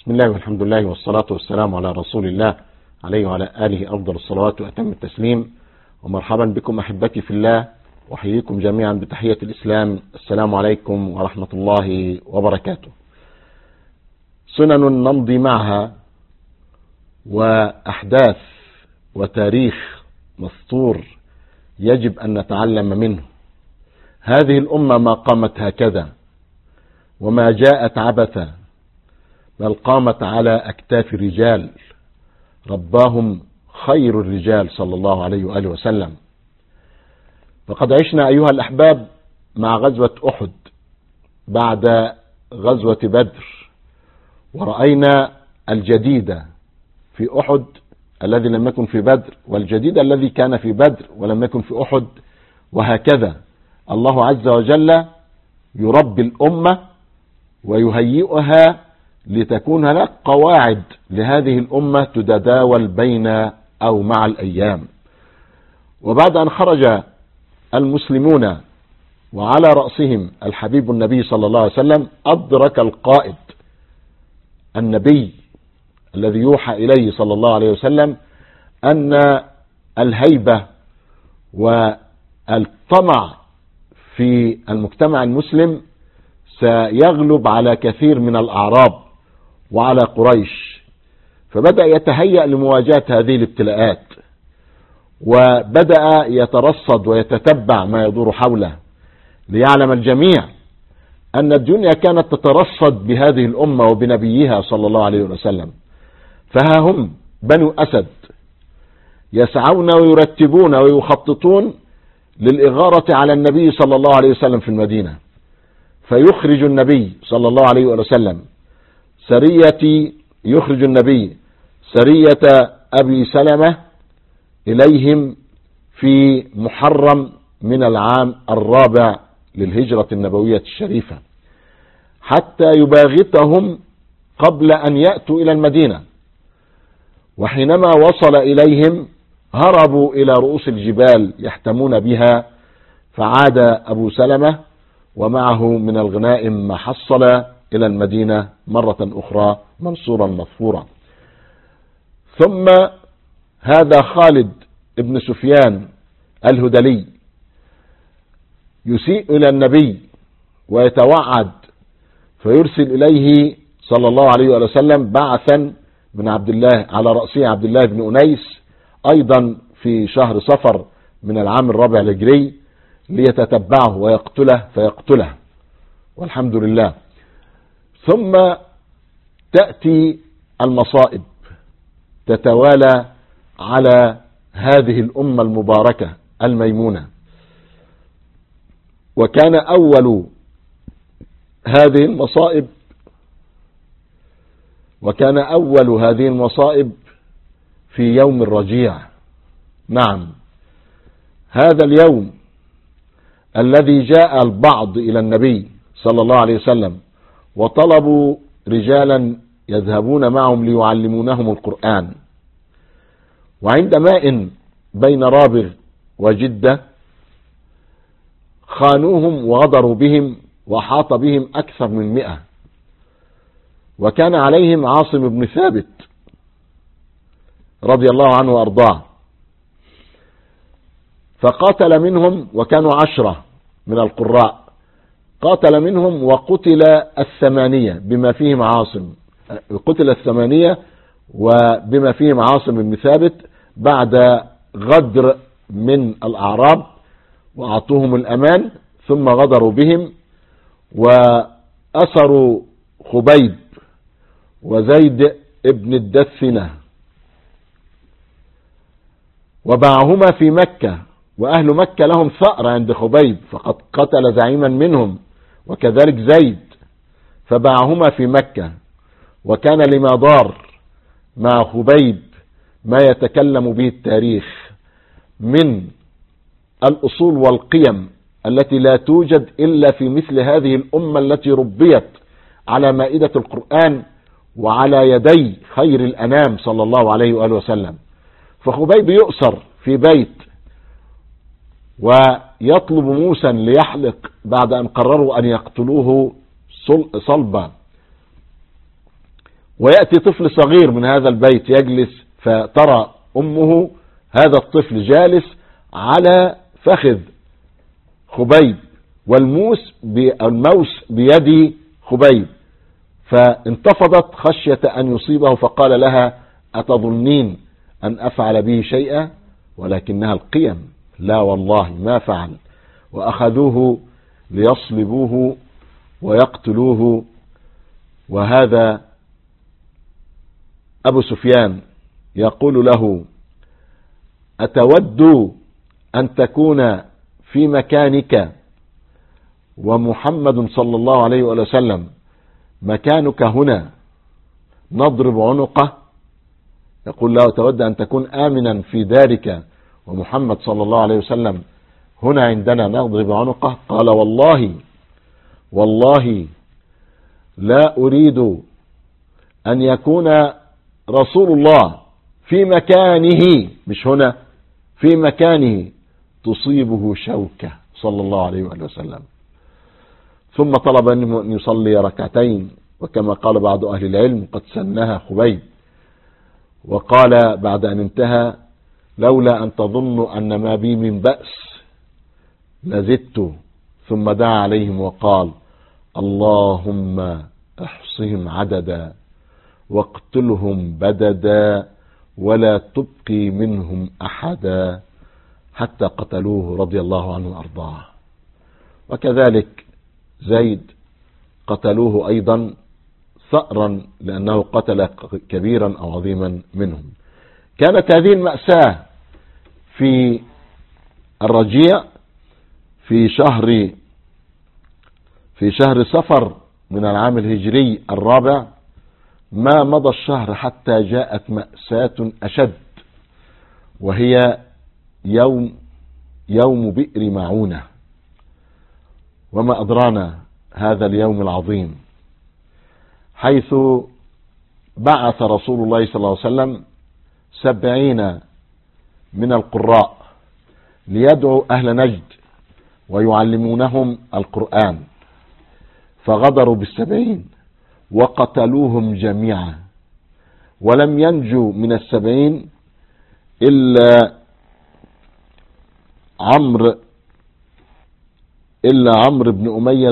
بسم الله والحمد لله والصلاة والسلام على رسول الله عليه وعلى آله أفضل الصلوات وأتم التسليم. ومرحبا بكم أحبتي في الله، وأحييكم جميعا بتحية الإسلام. السلام عليكم ورحمة الله وبركاته. سنن نمضي معها وأحداث وتاريخ مسطور يجب أن نتعلم منه. هذه الأمة ما قامت هكذا وما جاءت عبثا، بل قامت على أكتاف رجال رباهم خير الرجال صلى الله عليه وآله وسلم. فقد عشنا أيها الأحباب مع غزوة أحد بعد غزوة بدر، ورأينا الجديد في أحد الذي لم يكن في بدر، والجديد الذي كان في بدر ولم يكن في أحد، وهكذا الله عز وجل يربي الأمة ويهيئها لتكون هناك قواعد لهذه الأمة تتداول بين أو مع الأيام. وبعد أن خرج المسلمون وعلى رأسهم الحبيب النبي صلى الله عليه وسلم، أدرك القائد النبي الذي يوحى إليه صلى الله عليه وسلم أن الهيبة والطمع في المجتمع المسلم سيغلب على كثير من الأعراب وعلى قريش، فبدأ يتهيأ لمواجهة هذه الابتلاءات، وبدأ يترصد ويتتبع ما يدور حوله، ليعلم الجميع أن الدنيا كانت تترصد بهذه الأمة وبنبيها صلى الله عليه وسلم. فها هم بنو أسد يسعون ويرتبون ويخططون للإغارة على النبي صلى الله عليه وسلم في المدينة، فيخرج النبي صلى الله عليه وسلم يخرج النبي سرية أبي سلمة إليهم في محرم من العام 4 للهجرة النبوية الشريفة، حتى يباغتهم قبل أن يأتوا إلى المدينة. وحينما وصل إليهم هربوا إلى رؤوس الجبال يحتمون بها، فعاد أبو سلمة ومعه من الغنائم ما حصل إلى المدينة مرة أخرى منصورا مظفورا. ثم هذا خالد ابن سفيان الهدلي يسيء إلى النبي ويتوعد، فيرسل إليه صلى الله عليه وسلم بعثا من عبد الله على رأسه عبد الله بن أنيس، أيضا في شهر صفر من العام 4 الهجري، ليتتبعه ويقتله فيقتله، والحمد لله. ثم تأتي المصائب تتوالى على هذه الأمة المباركة الميمونة. وكان أول هذه المصائب في يوم الرجيع. نعم، هذا اليوم الذي جاء البعض إلى النبي صلى الله عليه وسلم وطلبوا رجالا يذهبون معهم ليعلمونهم القرآن، وعند ماء بين رابغ وجدة خانوهم وغدروا بهم، وحاط بهم أكثر من 100، وكان عليهم عاصم بن ثابت رضي الله عنه وأرضاه، فقاتل منهم، وكانوا 10 من القراء، قاتل منهم وقتل 8 بما فيهم عاصم، وبما فيهم عاصم بن ثابت، بعد غدر من الأعراب وأعطوهم الأمان، ثم غدروا بهم وأسروا خبيب وزيد ابن الدثنة وباعهما في مكة، وأهل مكة لهم ثأر عند خبيب، فقد قتل زعيما منهم وكذلك زيد، فباعهما في مكة. وكان لما دار مع خبيب ما يتكلم به التاريخ من الأصول والقيم التي لا توجد إلا في مثل هذه الأمة التي ربيت على مائدة القرآن وعلى يدي خير الأنام صلى الله عليه وآله وسلم. فخبيب يؤسر في بيت، ويطلب موسى ليحلق بعد أن قرروا أن يقتلوه صلبا، ويأتي طفل صغير من هذا البيت يجلس، فترى أمه هذا الطفل جالس على فخذ خبيب والموس بيد خبيب، فانتفضت خشية أن يصيبه، فقال لها أتظنين أن أفعل به شيئا؟ ولكنها القيم، لا والله ما فعل. وأخذوه ليصلبوه ويقتلوه. وهذا أبو سفيان يقول له أتود أن تكون في مكانك ومحمد صلى الله عليه وسلم مكانك هنا نضرب عنقه؟ يقول له تود أن تكون آمنا في دارك ومحمد صلى الله عليه وسلم هنا عندنا نضرب عنقه؟ قال والله لا أريد أن يكون رسول الله في مكانه، مش هنا، في مكانه تصيبه شوكة صلى الله عليه وسلم. ثم طلب أن يصلي ركعتين، وكما قال بعض أهل العلم قد سنها خبيب، وقال بعد أن انتهى لولا أن تظنوا أن ما بي من بأس لزدت. ثم دعا عليهم وقال اللهم احصهم عددا واقتلهم بددا ولا تبقي منهم أحدا، حتى قتلوه رضي الله عنه وأرضاه. وكذلك زيد قتلوه أيضا ثأرا لأنه قتل كبيرا أو عظيما منهم. كانت هذه المأساة في الرجيع في شهر صفر من العام الهجري الرابع. ما مضى الشهر حتى جاءت مأساة أشد، وهي يوم بئر معونة. وما أدرانا هذا اليوم العظيم، حيث بعث رسول الله صلى الله عليه وسلم 70 من القراء ليدعوا أهل نجد ويعلمونهم القرآن، فغدروا ب70 وقتلوهم جميعا، ولم ينجو من 70 إلا عمرو بن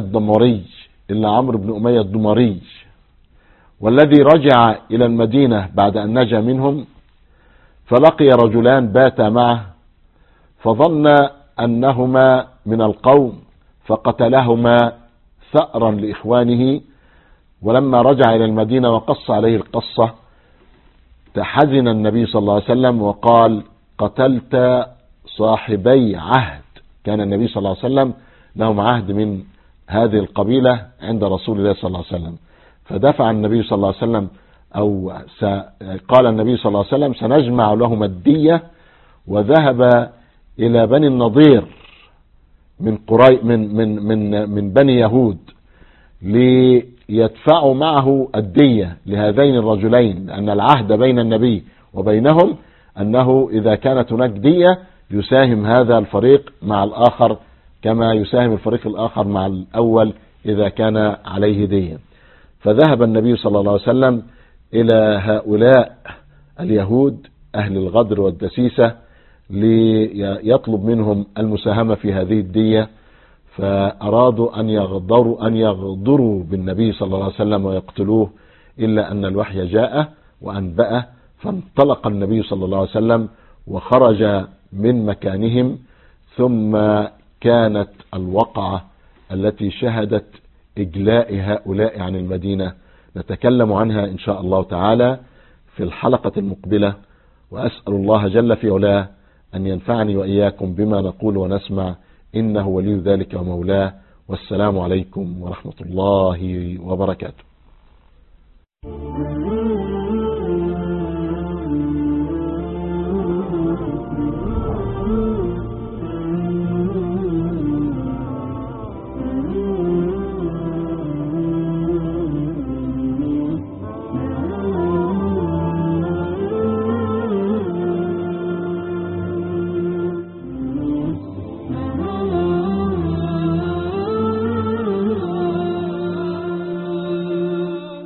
أمية الدمري، والذي رجع إلى المدينة بعد أن نجا منهم، فلقي رجلان باتا معه، فظن أنهما من القوم فقتلهما ثأرا لإخوانه. ولما رجع إلى المدينة وقص عليه القصة تحزن النبي صلى الله عليه وسلم وقال قتلت صاحبي عهد. كان النبي صلى الله عليه وسلم لهم عهد من هذه القبيلة عند رسول الله صلى الله عليه وسلم، فدفع النبي صلى الله عليه وسلم قال النبي صلى الله عليه وسلم سنجمع لهم الدية، وذهب إلى بني النضير من بني يهود ليدفعوا معه الدية لهذين الرجلين، لأن العهد بين النبي وبينهم أنه إذا كانت هناك دية يساهم هذا الفريق مع الآخر كما يساهم الفريق الآخر مع الأول إذا كان عليه دية. فذهب النبي صلى الله عليه وسلم إلى هؤلاء اليهود أهل الغدر والدسيسة ليطلب منهم المساهمة في هذه الدية، فأرادوا أن يغدروا بالنبي صلى الله عليه وسلم ويقتلوه، إلا أن الوحي جاء وأنبأه، فانطلق النبي صلى الله عليه وسلم وخرج من مكانهم. ثم كانت الوقعة التي شهدت إجلاء هؤلاء عن المدينة نتكلم عنها إن شاء الله تعالى في الحلقة المقبلة، وأسأل الله جل في علاه أن ينفعني وإياكم بما نقول ونسمع، إنه ولي ذلك ومولاه. والسلام عليكم ورحمة الله وبركاته.